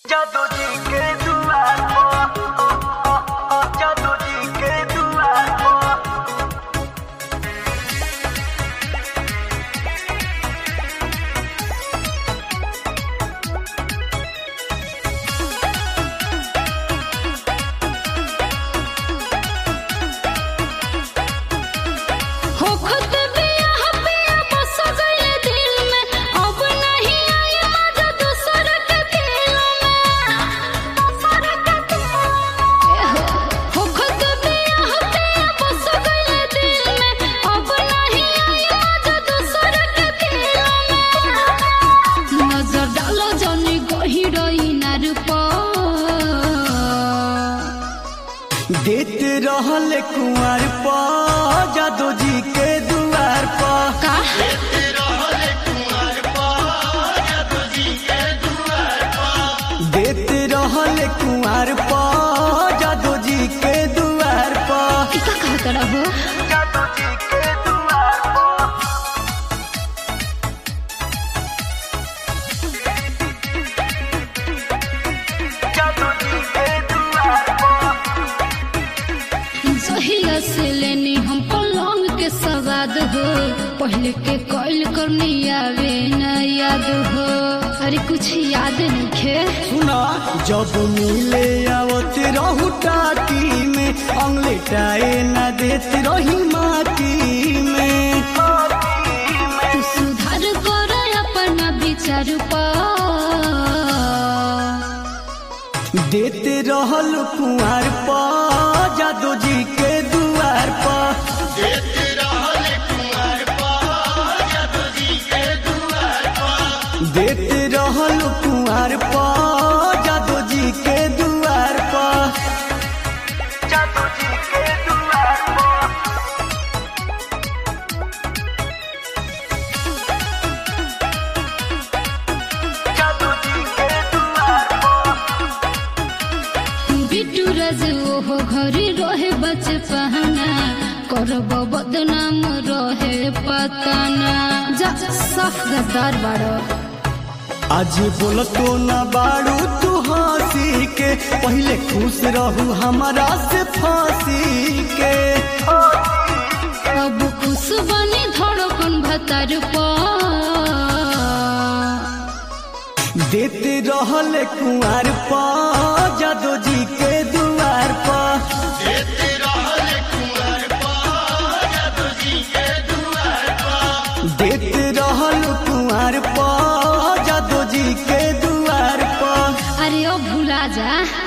जादू जी के दुआर पर, जादू जी के दुआर पर। देत रहल कुंवर पर जादू जी के दुआर पर, देत रहल कुंवर पर जादू जी के दुआर पर। जादू जी के दुआर पर, जादू जी के दुआर पर। जहिया से लेनी हम पलंग के सवाद हो, पहले के कॉल करनी आवे न याद हो। अरे कुछ याद नहीं खे। सुना जब मिले आवत रहू टाटी में, अंगलेटाए न देत रही माटी में। तू सुधार कर अपना विचार पर। देत रहल कुंवर पर जादू जी के दुआर पर, देत रहल कुंवर पर जादू जी के दुआर पर। जादू जी के दुआर पर, जादू जी के दुआर पर। बिटू रज ओहो घरी रहे बचपना, करब बदनाम रहे पतना। जा साफ गद्दार बाड़ो। आज बोलतो न बाड़ू तू हंसी के, पहले खुश रहू हमारा से फांसी के। अब खुश बनी धड़कन भतार पर। देते रहल कुंवर पर जादू जी के दुआर पर, देते रहल कुंवर पर जादू जी के दुआर पर। अरे ओ भुला जा।